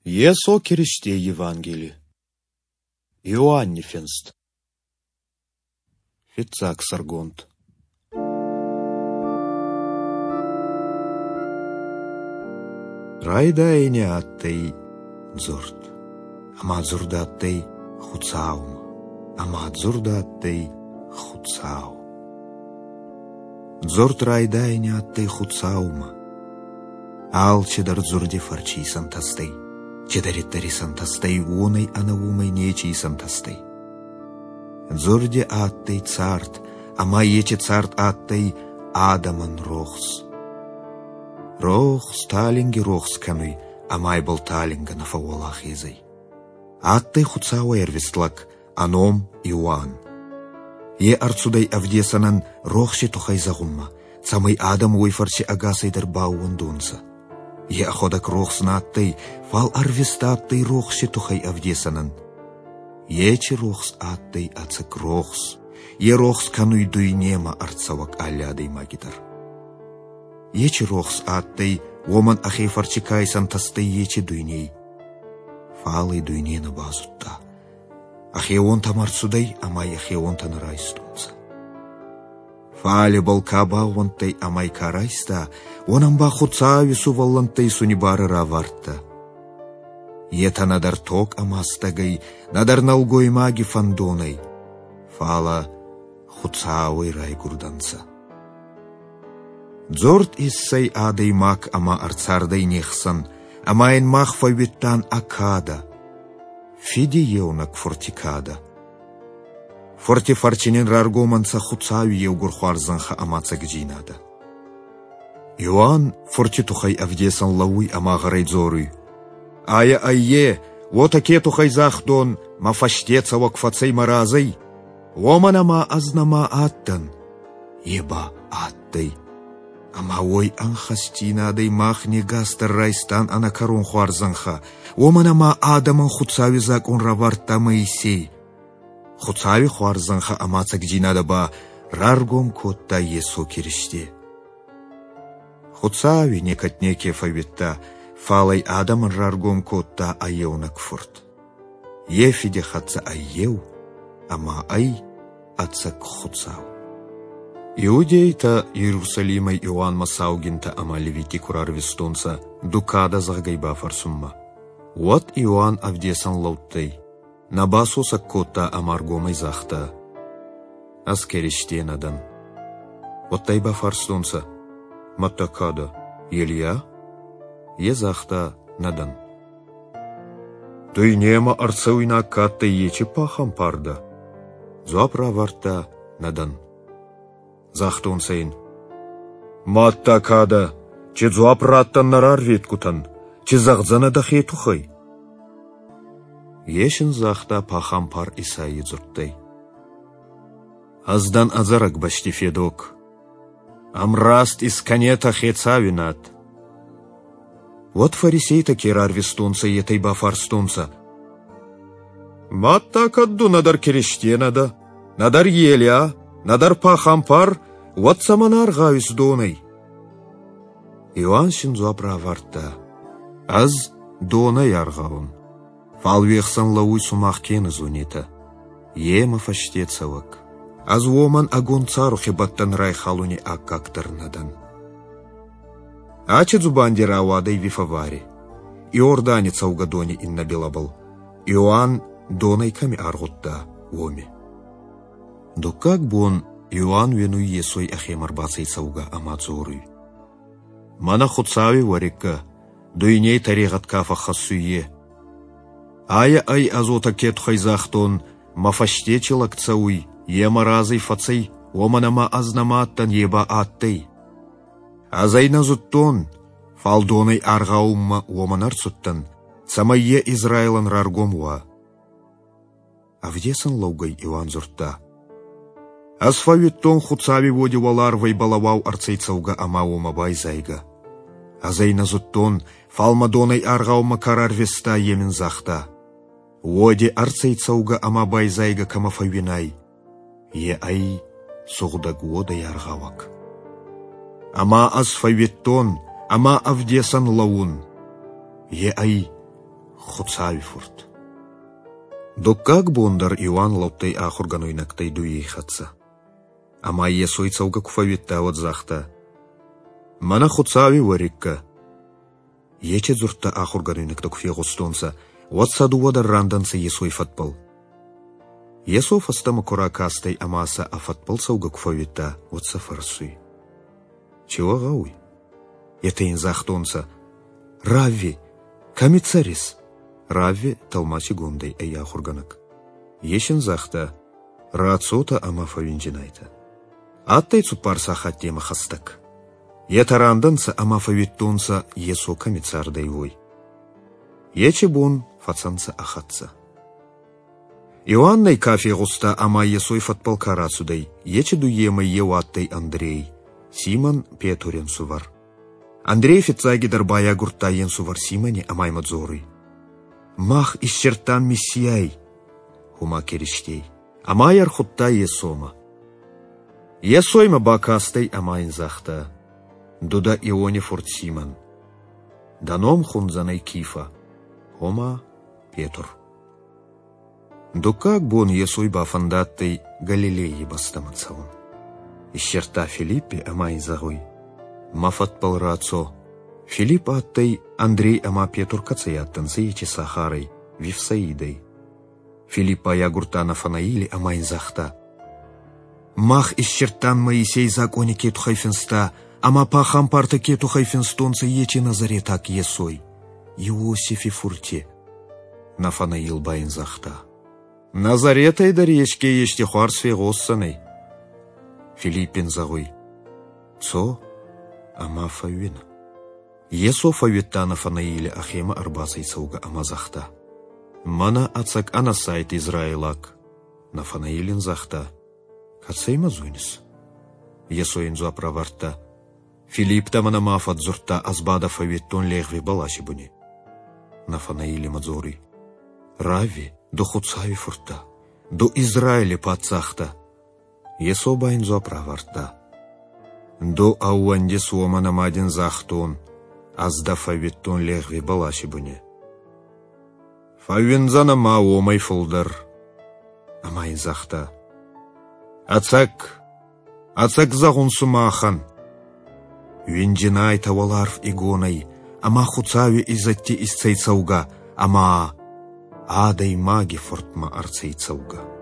Есо кереште Евангелие. Иоанне фенст. Фицак саргонт. Райдайне аттай дзорт. Ама дзурда аттай хуцаума. Ама дзурда аттай хуцау. Дзорт райдайне аттай хуцаума. Ал чедар дзурде фарчи сантастай. Чедариттари сантастай, уной анаумай нечи сантастай. Дзурде аттай царт, ама ече царт аттай адаман рохс. Рохс талинги рохс кануй, амай был талинга на фауалах езай. Аттай хуцауа эрвестлак, аном Иоанн. Е арцудай авдесанан рохши тухай загумма, цамай адам уйфарчи агасайдар бауын дунса. Е аходак рохсна аттай, фал арвеста аттай рохши тухай авдесанан. Ечи рохс аттай ацак рохс, е рохс кануй дуйнема арцавак алядай магидар. Ечи рохс аттай, оман ахейфарчи кайсан тастай ечи дуйней. Фалай дуйнена базутта. Ахеон тамарцудай, амай ахеон танарайстунца. Фали балка бауантай амай карайста, онан ба хуцавису валлантай сунибары раварта. Ета надар ток амастагай, надар налгой маги фандонай. Фала хуцавай рай гурданца. Дзорт иссай адай мак ама арцардай нехсан, амайн мах фавиттан акада. Фиди еунак фортикада. Форти фарчинен раргоманца хуцави еугурхуарзанха амаца гджинада. Иоанн форти тухай авдесан лауй амагарай дзоруй. Ая айе, вот аке тухай захдон, мафаштеца вакфацей маразай. Оманама азнама аттан. Еба аттай. Ама ой анхастинадай махне гастар райстан анакарун хуарзанха. Оманама адаман хуцави закон раварта Моисей. Хуцави хуарзанха амаца гджинада ба раргом котта Есо кереште. Хуцави некатнеке фавитта, фалай адаман раргом котта айеунак фурт. Ефиде хатса айеу, ама ай ацак хуцау. Иудейта Иерусалимай Иоанн Масаугинта ама левити курарвистунца, дукада загайба фарсумма. Вот Иоанн авдесан лауттай. Набасуса котта амаргомай захта. Аскериште надан. Вот тайба фарстунца. Маттакада. Илья? Е захта надан. Той нема арцауина катта ечи пахам парда. Зуапра варта надан. Захтун сейн. Маттакада. Че зуапраттан нарар веткутан. Че захзана дахе тухай. Ешін захта пахам пар Исаи зурттай. Аздан азарак башти федок. Амраст из канета хецавинат. Вот фарисей-то керар вестунца етай бафарстунца. Маттакадду надар кереште нада. Надар еля, надар пахам пар, вот саманар гавис донай. Иоанн шинзу аправарта. Аз донай аргаун. Фалвехсан лауй сумахкена зунита. Ема фаштецавак. Аз воман агон цару хебаттан рай халуни аккактар надан. Аче зубандира авадай вифавари. Иордани цаугадони инна белабал. Иоанн донай ками аргутта оми. До как бон Иоанн вену есой ахемар бацай цауга амацуруй. Мана хуцави варикка. Дуйней таригат кафа хассуе. Ая ай азота кет хайзахтон, мафаштечелак цауй, ема разай фацай, оманама азнаматтан еба аттай. Азайна зуттон, фалдонай аргаумма оманар суттан, самайе Израилан раргомуа. Авдесан лаугай Иоанн зуртта. Асфавиттон хуцави води валарвай балавау арцайцауга амаума байзайга. Азайна зуттон, фалмадонай аргаума карар веста емин захта. Води арцайцауга ама байзайга камафавинай. Е ай сугдаг вода яргавак. Ама асфавиттон, ама авдесан лаун. Е ай хуцави фурт. Доккак бондар Иоанн лоттай ахургануйнактай дуей хатса. Ама Есой цауга куфавитта вот захта. Мана хуцави варикка. Ече зурта ахургануйнакта куфегустонса, вот саду водар ранданса Есой фатпал. Есо фастама куракастай амаса афатпал цауга куфавитта вот сафарсуй. Чего гауй? Етейн захтонса. Равви, камицарис. Равви талмаси гундай эя хурганак. Ешен захта. Рацота амафа винджинайта. Аттай цупар сахаттема хастак. Етаранданса амафа виттонса Есо камицардай вой. Ече бон фацанса ахатса. Иоаннай кафе густа ама Есой фатпал карацудай. Ече дуема еваттай Андрей. Симон Петурен сувар. Андрей фицаги дарбая гуртаен сувар Симоне амай мадзоры. Мах исчертан мессияй. Хума кериштей. Амайар хутта Есома. Есойма бакастай амайн захта. Дуда Ионе форт Симон. Даном хунзанай кифа. Хома Петур. Дукак бон Есой бафандаттай Галилеи бастамацалон. Исчерта Филиппе амай загой. Мафатпал рацо. Филипп аттай Андрей ама Петур кацаяттан сеечи Сахарой, Вифсаидой. Филиппа ягурта Нафанаили амай захта. Мах исчертан Моисей законе кету хайфенста, ама пахам парта кету хайфенстонца ечи Назаретак Есой. Иосифи фурте. Нафанаил байн захта. Назаретай даречке еште хуарсве госсанай. Филиппин загой. Цо? Ама фавина. Есо фавитта Нафанаиле ахема арбасай цауга ама захта. Мана ацак анасайт Израилак. Нафанаилин захта. Кацай мазунис. Есо инзу аправарта. Филипп тамана мафат зурта азбада фавиттон легви балаши буни. Нафанаиле мадзори. Рави до хуцави фурта. До Израиле пацахта. Есо байнзу аправарта. До ауанде суомана мадин захтон. Азда фавиттон легви балаши буни. Фавинзана ма омай фулдар. Амайн захта. Ацак загун сумахан. Винджинай таваларф игонай. Ама хуцави изатти исцейцауга. Ама адай маги фортма арцейцауга.